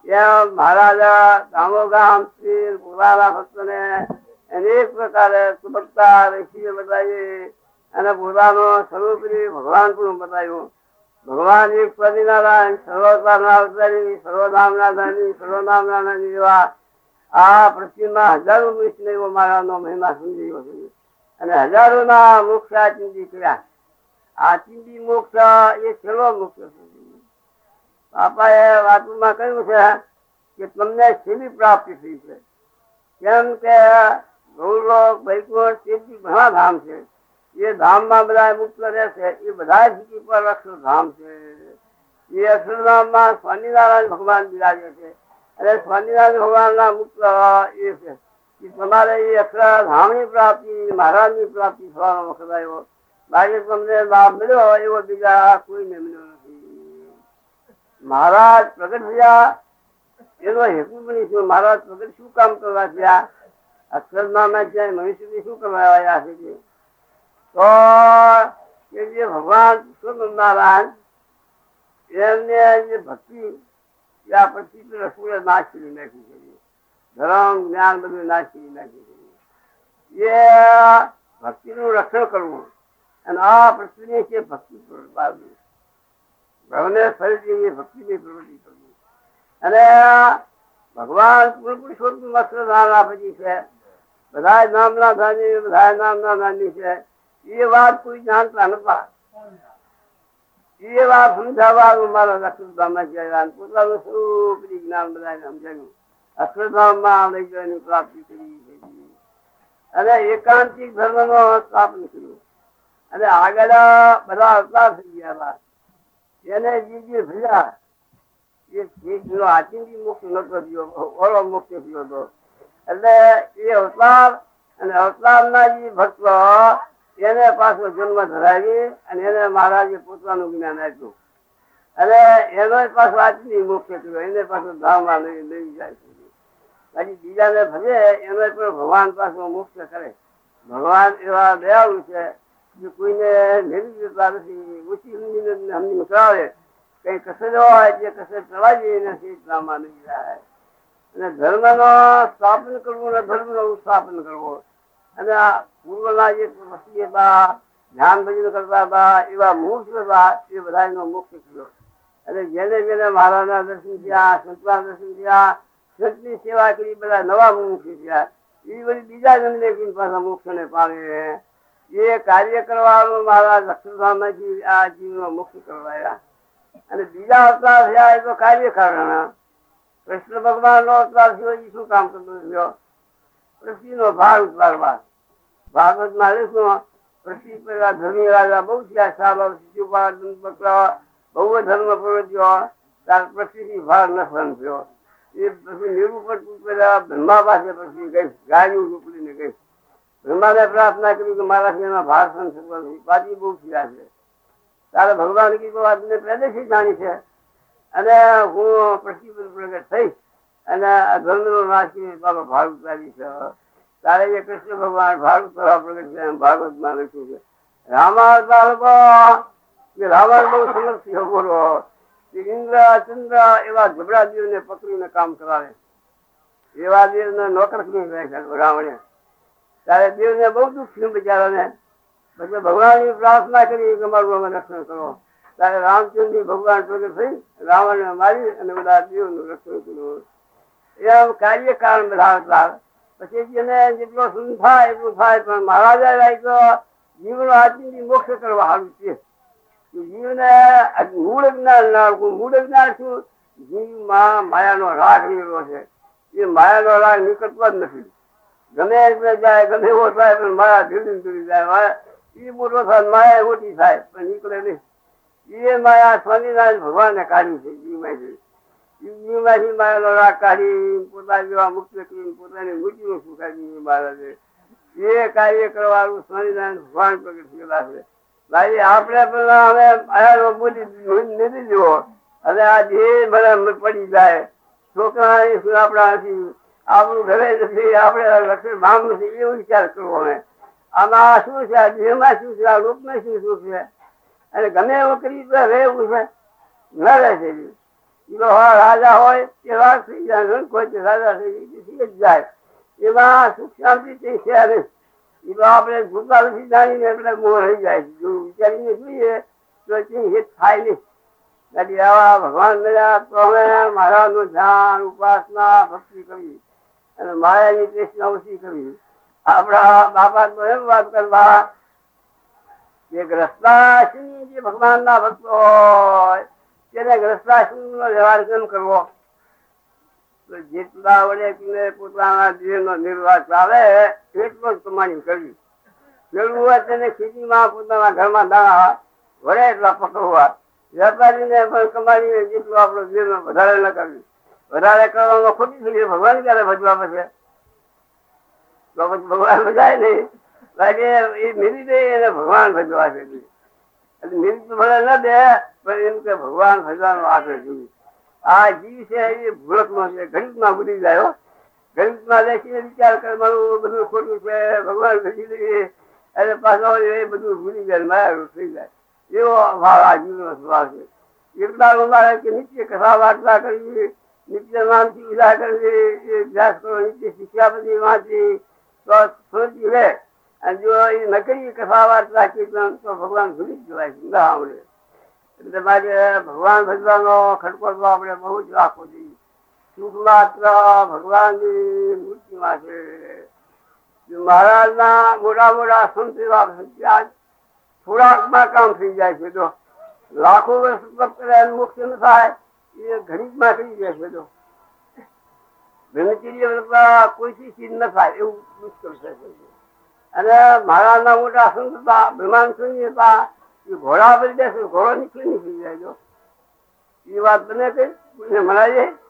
એમ મહારાજા ગામોગામ શ્રી પોતાના ભક્તોને અનેક પ્રકારે સુબકતા ઋષિએ બતાવી અને પોતાનો સ્વરૂપ ભગવાન પણ બતાવ્યું. ભગવાન એક સ્વામિનારાયણ સર્વતાના અવતારી સર્વધામના ધણી સર્વનામના ધણી જેવા આ પૃથ્વીમાં હજારો વૈષ્ણવો મારાનો મહિમા સમજાયો છે અને હજારો ના મોક્ષ આ ચિંતી કર્યા. આ ચિંતી મોક્ષ એ છેલ્લો મોક્ષ છે. બાપાએ વાતમાં કહ્યું છે કે તમને શેની પ્રાપ્તિ થઈ છે? કેમ કે ગૌલોક વૈકુંઠ તેથી ઘણા ધામ છે. એ ધામમાં બધા મુક્ત રહેશે. એ બધા સ્થિતિ પર અક્ષરધામ છે. એ અક્ષરધામમાં સ્વામિનારાયણ ભગવાન બિરાજે છે અને સ્વામિનારાયણ ભગવાન ના મુક્ત એ છે કે તમારે એ અક્ષરધામની પ્રાપ્તિ મહારાજની પ્રાપ્તિ થવાનો વખત આવ્યો. બાકી તમને લાભ મળ્યો એવો બીજા કોઈને મળ્યો નથી. મહારાજ પ્રગટ થયા એનો હેતુ બની છે. મહારાજ પ્રગટ શું કામ કરવા થયા? અક્ષરધામ ક્યાંય મનુષ્ય શું કરવા આવ્યા છે? તો કે જે ભગવાન નારાયણ એમને જે ભક્તિ આ પૃથ્વી રસોઈ નાશ કરી નાખી છે. ધર્મ જ્ઞાન બધું નાશ કરી નાખી છે. એ ભક્તિનું રક્ષણ કરવું અને આ પૃથ્વીની છે ભક્તિ ભવને ફરીથી ભક્તિની પ્રવૃત્તિ કરવી અને ભગવાન પુરુષોત્તમ અક્ષરધામ આપી છે. બધા નામના ધાની બધા નામના ધાની છે. એ વાત કોઈ જાણતા નતા. એ વાત સમજાવવા મારા અક્ષરધામમાં પોતાનું સ્વરૂપ જ્ઞાન બધા સમજાવ્યું. અક્ષરધામમાં લઈ જવાની પ્રાપ્તિ કરી અને એકાંતિક ધર્મ નો સ્થાપન કર્યું અને આગળ બધા અવતાર થઈ ગયા. એને જે ભર્યા એ આચિંતી મોક્ષ નતો થયો, ઓળો મોક્ષ થયો હતો. એટલે એ અવતાર અને અવતાર ના જે ભક્તો એને પાછો જન્મ ધરાવી અને એને મહારાજે પોતાનું જ્ઞાન આપ્યું અને એનો પાછો આચિંતી મોક્ષ કર્યો. એને પાછો ધામમાં લઈ જાય છે. બાકી બીજાને ભજે એનો પણ ભગવાન પાછો મોક્ષ કરે. ભગવાન એવા દયાળુ છે કે કોઈને મેળવી દેતા નથી. ઓછી હમણી કરાવે કઈ કસર હોય જે કસર ચલાવી નથી એટલામાં નહીં જાય. અને ધર્મ નો સ્થાપન કરવું અને ધર્મ નું સ્થાપન કરવું અને પૂર્વના જે વસ્તી હતા ધ્યાન ભજન કરતા હતા એવા મોક્ષ હતા એ બધા નો મોક્ષ કર્યો. અને જેને જેને મહારાજના દર્શન થયા, સંતના દર્શન થયા, સંતની સેવા કરી બધા નવા મોક્ષ થયા. એ બધી બીજા જન્મે પાછા મોક્ષ ને પામે. એ કાર્ય કરવાનું મહારાજ અક્ષરધામમાંથી આ જીવનો મુક્ત કરવાયા અને બીજા અવતાર થયા એ તો કાર્ય કારણ. કૃષ્ણ ભગવાન નો અવતાર થયો એ શું કામ કરતો થયો? પૃથ્વી નો ભાર ઉતારવા. ભાગવત માં લખ્યું પૃથ્વી પર ધર્મી રાજા બહુ થયા. સાલો શિશુપાલ બહુ ધર્મ પ્રવૃત્તિઓ તાર પૃથ્વી ભાર ન સહન થયો. એ પછી નિરૂપણ પેલા બ્રહ્મા પાસે પછી ગઈ ગાયું રૂપડીને ગઈ. બ્રહ્માને પ્રાર્થના કરી કે મારા એના ભાર સહન થતો બાજી બહુ થયા છે. તારે ભગવાન કીધું આજને પહેલેથી જાણી છે અને હું પૃથ્વી પર પ્રગટ થઈ અને ધર્મ નો નાશ કરી તારો ભાર ઉતારી છે. તારે એ કૃષ્ણ ભગવાન ભાર ઉતારવા પ્રગટ છે. ભાગવત માં લખ્યું છે રામાવતાર કે રાવણ બહુ સમર્થ થયો. બોલો ઇન્દ્ર ચંદ્ર એવા જબરા દેવ ને પકડીને કામ કરાવે. એવા દેવ ને નોકર કરી રાખ્યા રાવણે. ત્યારે દેવ ને બહુ દુઃખ થયું બિચારાને. પછી ભગવાન ની પ્રાર્થના કરી કે મારું અમે રક્ષણ કરો. ત્યારે રામચંદ્ર ભગવાન પ્રગટ થઈ રાવણ ને મારી અને બધા દેવ નું રક્ષણ કર્યું. એમ કાર્ય કારણ બધા હતા. પછી જેને જેટલો સુન થાય એટલું થાય. પણ મહારાજા રાખ્યો જીવનો આચિંતી મોક્ષ કરવા સારું છે. જીવને મૂળ જ્ઞાન ના મૂળ જ્ઞાન શું? જીવમાં માયાનો રાગ નીકળ્યો છે. એ માયાનો રાગ નીકળતો જ નથી. ગમે એટલે જાય ગમે એવો થાય પણ માયા ધીરી ધીરી જાય. એ મોટો થાય માયા ઓછી થાય પણ નીકળે નહીં. એ માયા સ્વામિનારાયણ ભગવાને કાઢી છે. જીવમાંથી માયાનો રાગ કાઢી પોતા જેવા મુક્ત કરી પોતાની મૃત્યુ સુખાડી મહારાજે એ કાર્ય કરવાનું સ્વામિનારાયણ ભગવાન પ્રગટ થયેલા છે. ભાઈ આપણે પેલા હવે આયા નથી જુઓ અને આ જે મને પડી જાય છોકરા આપણા આપણું ઘરે નથી આપણે લક્ષણ ભાવ નથી એવો વિચાર કરવો. અમે આમાં શું છે? આ દેહમાં શું છે? આ રૂપમાં શું છે? અને ગમે એવું કરી રહેવું છે ન રહેશે. રાજા હોય તેવા થઈ જાય, કોઈ રાજા થઈ જાય, એમાં સુખ શાંતિ છે નહીં. એમાં આપણે જોતા નથી જાણીને એટલે મોહ રહી જાય. જો વિચારીને જોઈએ તો હિત થાય નહીં. આવા ભગવાન મળ્યા તો અમે મહારાજ નું ધ્યાન, ઉપાસના, ભક્તિ કરવી અને માયાની તૃષ્ણા ઓછી કરવી. આપણા બાપા તો એમ વાત કરવા કે ગ્રસ્તાશ્રમી જે ભગવાન ના ભક્તો હોય તેને ગ્રસ્તાશ્રમી નો વ્યવહાર કેમ કરવો? જેટલા વડે પોતાના જીવનનો નિર્વાહ ચાલે એટલો જ કમાણી કરવી. મેળવું હોય તેને ખેતીમાં પોતાના ઘરમાં દાણા વડે એટલા પકડવા. વેપારીને પણ કમાણી જેટલું આપણો જીવન વધારે ન કરવી. વધારે કરવામાં ખોટી થઈ ભગવાન ક્યારે ભજવા પડશે? તો પછી ભગવાન ભજાય નહીં. એ મિલી દે એને ભગવાન ભજવા છે. મિલી તો ભલે ન દે પણ એમ કે ભગવાન ભજવાનું આગળ જોઈએ. આ જીવ છે એ ભૂલક નો છે, ગણિત માં ભૂલી જાય. ગણિત માં બેસીને વિચાર કરે મારું બધું ખોટું છે, ભગવાન ભજી લઈએ અને પાછો એ બધું ભૂલી જાય, માયા થઈ જાય. એવો ભાવ આ જીવનો સ્વભાવ છે. એટલા મારે કે નિત્ય કથા વાર્તા કરવી, નિત્ય નામથી વિદા કરવી, અભ્યાસ કરો, નિત્ય શિક્ષાપતિ વાંચી તો સ્મૃતિ રહે. અને જો એ નકરી કથા વાર્તા કીર્તન તો ભગવાન ભૂલી જ જવાય સાંભળે. એટલે મારે ભગવાન ભજવાનો ખડકો તો આપણે બહુ જ રાખવો જોઈએ. સુખ માત્ર ભગવાનની મૂર્તિમાં છે. મહારાજ ના મોટા મોટા સંત એવા થોડાકમાં કામ થઈ જાય છે. તો લાખો વર્ષ મોક્ષ ન થાય એ ઘડીમાં થઈ જાય છે. તો બ્રહ્મચર્ય કોઈથી ચીજ ન થાય એવું મુશ્કેલ છે. અને મહારાજ ના મોટા સંત હતા, બ્રહ્માંડ સુની હતા, એ ઘોડા પર બેસે ઘોડો નીકળી જાય. જો એ વાત બને કઈ મનાય જાય.